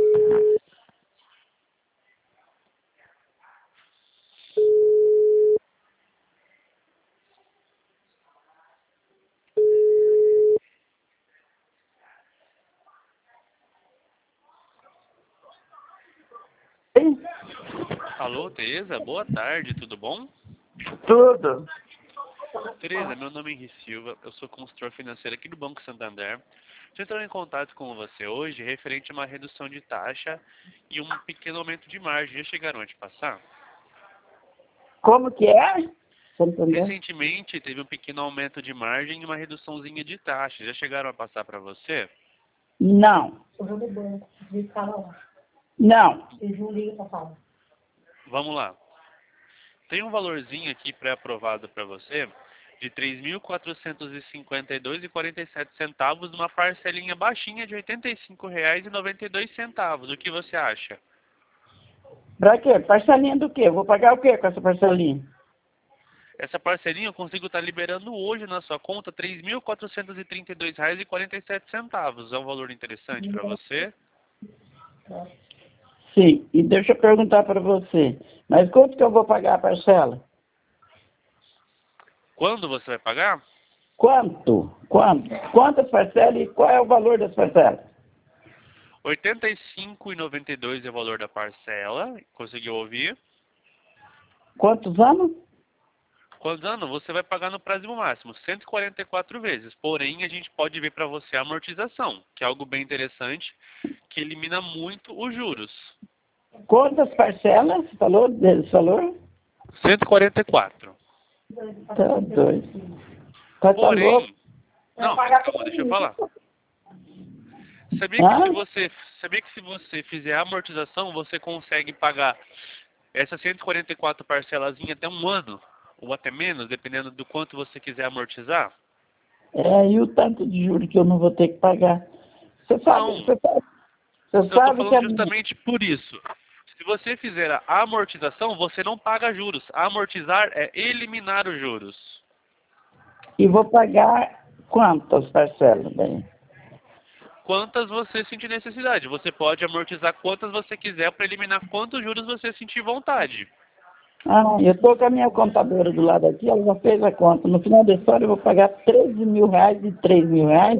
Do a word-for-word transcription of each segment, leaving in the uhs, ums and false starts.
Alô, Tereza, boa tarde, tudo bom? Tudo. Tereza, meu nome é Henri Silva, eu sou consultor financeiro aqui do Banco Santander. Estou entrando em contato com você hoje referente a uma redução de taxa e um pequeno aumento de margem. Já chegaram a te passar? Como que é? Santander? Recentemente teve um pequeno aumento de margem e uma reduçãozinha de taxa. Já chegaram a passar para você? Não. Não. Vamos lá. Tem um valorzinho aqui pré-aprovado para você de três mil quatrocentos e cinquenta e dois reais e quarenta e sete centavos, numa parcelinha baixinha de oitenta e cinco reais e noventa e dois centavos. O que você acha? Pra quê? Parcelinha do quê? Eu vou pagar o quê com essa parcelinha? Essa parcelinha eu consigo estar liberando hoje na sua conta três mil quatrocentos e trinta e dois reais e quarenta e sete centavos. É um valor interessante para você? Sim. E deixa eu perguntar para você. Mas quanto que eu vou pagar a parcela? Quando você vai pagar? Quanto? Quanto? Quantas parcelas e qual é o valor das parcelas? oitenta e cinco reais e noventa e dois centavos é o valor da parcela. Conseguiu ouvir? Quantos anos? Quantos anos? Você vai pagar no prazo máximo, cento e quarenta e quatro vezes. Porém, a gente pode ver para você a amortização, que é algo bem interessante, que elimina muito os juros. Quantas parcelas? Falou desse valor? cento e quarenta e quatro. Tá doido. Tá, tá louco? Porém, não, calma, deixa eu falar. Sabia que Hã? se você, sabia que se você fizer a amortização, você consegue pagar essas cento e quarenta e quatro parcelas em até um ano, ou até menos, dependendo do quanto você quiser amortizar? É, e o tanto de juros que eu não vou ter que pagar? Você sabe, Não, você sabe, você eu estou sabe que falando a minha... justamente por isso. Se você fizer a amortização, você não paga juros. Amortizar é eliminar os juros. E vou pagar quantas parcelas, bem? Quantas você sentir necessidade. Você pode amortizar quantas você quiser para eliminar quantos juros você sentir vontade. Ah, eu estou com a minha contadora do lado aqui, ela já fez a conta. No final da história eu vou pagar treze mil reais e três mil reais.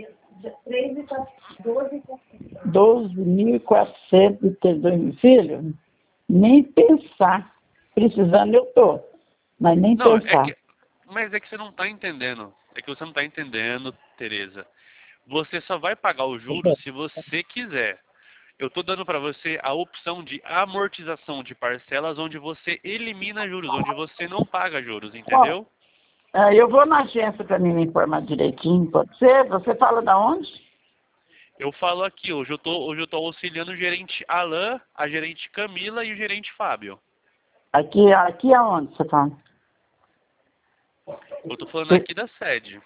doze mil e quatrocentos e trinta e dois mil. Filho, nem pensar. Precisando eu tô, mas nem Não, é pensar. que, mas é que você não está entendendo. É que você não está entendendo, Tereza. Você só vai pagar o juros se você quiser. Eu estou dando para você a opção de amortização de parcelas, onde você elimina juros, onde você não paga juros, entendeu? Ah, eu vou na agência para mim me informar direitinho, pode ser? Você fala da onde? Eu falo aqui, hoje eu tô, hoje eu tô auxiliando o gerente Alain, a gerente Camila e o gerente Fábio. Aqui, aqui aonde você fala? Eu tô falando aqui da sede,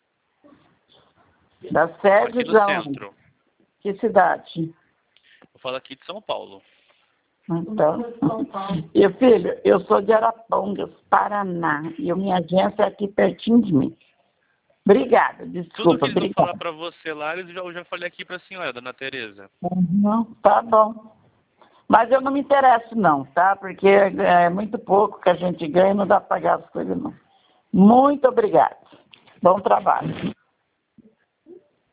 Da sede aqui no de onde? centro. Que cidade? Eu falo aqui de São Paulo. Então, e filho, eu sou de Arapongas, Paraná, e a minha agência é aqui pertinho de mim. Obrigada, Tudo desculpa, que eles vão falar obrigada. para você lá, eles já, eu já falei aqui para a senhora, dona Tereza. Não, tá bom. Mas eu não me interesso não, tá? Porque é muito pouco que a gente ganha e não dá para pagar as coisas não. Muito obrigada. Bom trabalho.